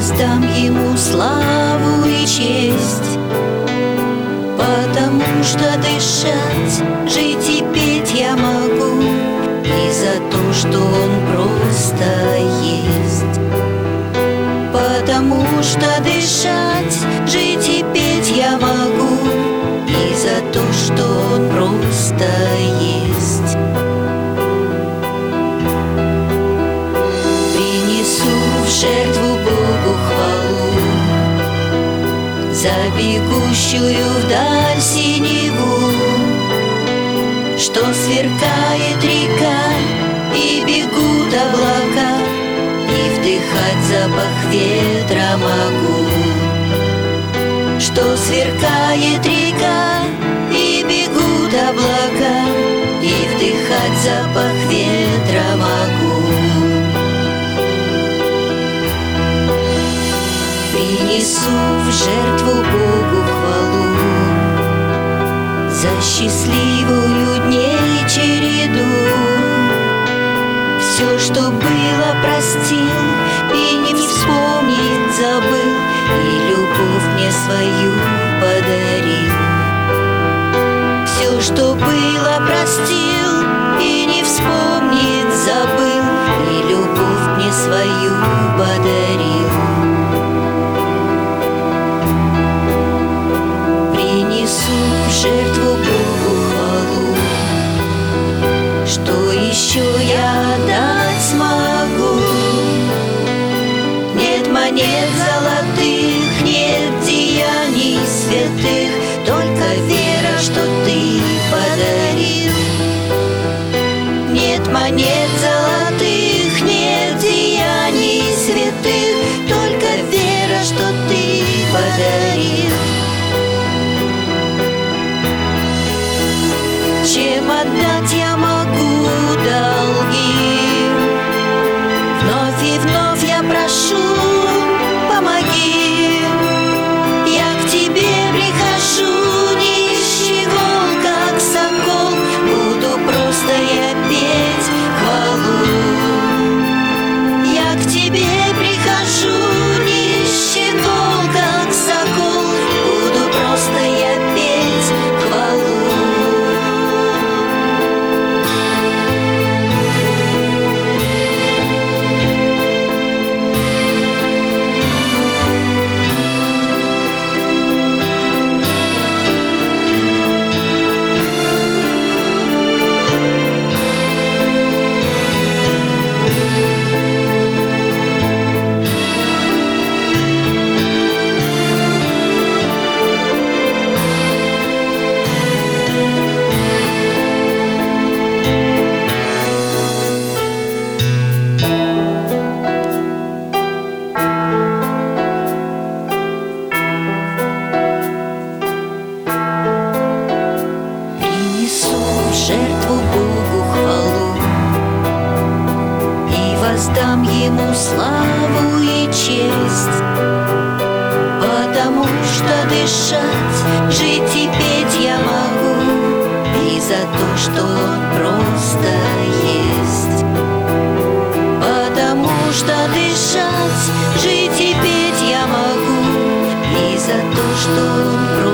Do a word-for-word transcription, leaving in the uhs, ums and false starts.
воздам Ему славу и честь, потому что дышать, жить и петь я могу, и за то, что Он просто есть. Потому что дышать, жить и петь я могу, и за то, что Он просто есть. Принесу в жертву Богу хвалу за бегущую вдаль синеву, что сверкает река и бегут облака, и вдыхать запах ветра могу. Что сверкает река и бегут облака, и вдыхать запах ветра могу. Принесу в жертву Богу хвалу за счастливую дней череду. Все, что было, простил и не вспомнить забыл, и любовь мне свою подарил. Все, что было, простил и не вспомнить забыл, и любовь мне свою подарил. Принесу в жертву Богу хвалу, что еще я отдать смогу. Нет монет золотых, нет деяний святых, только вера, что Ты подарил. Нет монет золотых, нет деяний святых, только вера, что Ты подарил. Чем отдать я могу долги? Вновь и вновь я прошу, помоги. Я к Тебе прихожу, нищий волк, как сокол, буду просто я петь хвалу. Я к Тебе прихожу, нищий волк, как сокол, буду просто я петь хвалу. Жертву Богу хвалу и воздам Ему славу и честь, потому что дышать, жить и петь я могу, и за то, что Он просто есть. Потому что дышать, жить и петь я могу, и за то, что Он просто